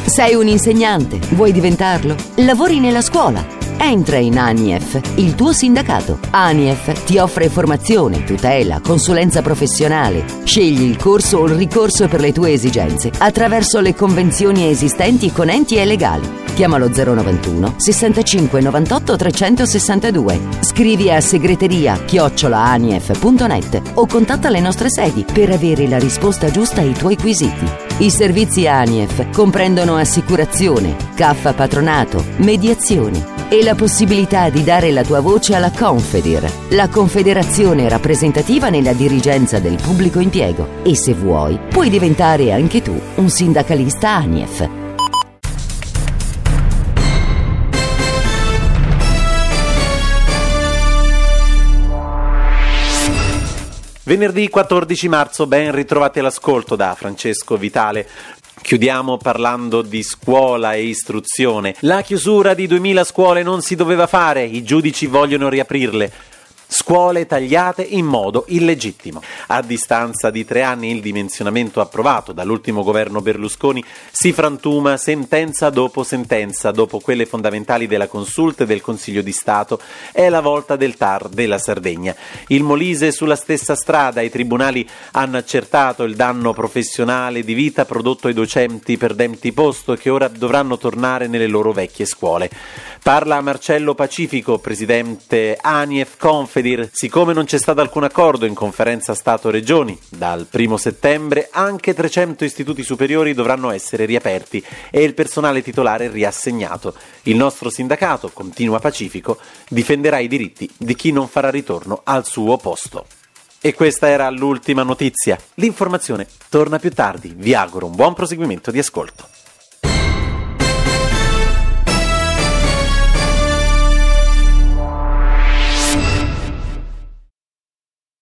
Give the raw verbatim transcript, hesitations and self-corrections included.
Sei un insegnante? Vuoi diventarlo? Lavori nella scuola? Entra in A N I F, il tuo sindacato. A N I F ti offre formazione, tutela, consulenza professionale. Scegli il corso o il ricorso per le tue esigenze attraverso le convenzioni esistenti con enti e legali. Chiamalo zero novantuno sessantacinque novantotto trecentosessantadue. Scrivi a segreteria chiocciola anif punto net o contatta le nostre sedi per avere la risposta giusta ai tuoi quesiti. I servizi A N I F comprendono assicurazione, C A F patronato, mediazione e la possibilità di dare la tua voce alla Confedir, la confederazione rappresentativa nella dirigenza del pubblico impiego. E se vuoi, puoi diventare anche tu un sindacalista A N I F. Venerdì quattordici marzo, ben ritrovati all'ascolto da Francesco Vitale. Chiudiamo parlando di scuola e istruzione. La chiusura di duemila scuole non si doveva fare, i giudici vogliono riaprirle. Scuole tagliate in modo illegittimo. A distanza di tre anni il dimensionamento approvato dall'ultimo governo Berlusconi si frantuma sentenza dopo sentenza. Dopo quelle fondamentali della Consulta e del Consiglio di Stato è la volta del T A R della Sardegna. Il Molise sulla stessa strada. I tribunali hanno accertato il danno professionale di vita prodotto ai docenti perdenti posto che ora dovranno tornare nelle loro vecchie scuole. Parla Marcello Pacifico, presidente A N I F Confedir. Siccome non c'è stato alcun accordo in conferenza Stato-Regioni, dal primo settembre anche trecento istituti superiori dovranno essere riaperti e il personale titolare riassegnato. Il nostro sindacato, continua Pacifico, difenderà i diritti di chi non farà ritorno al suo posto. E questa era l'ultima notizia. L'informazione torna più tardi. Vi auguro un buon proseguimento di ascolto.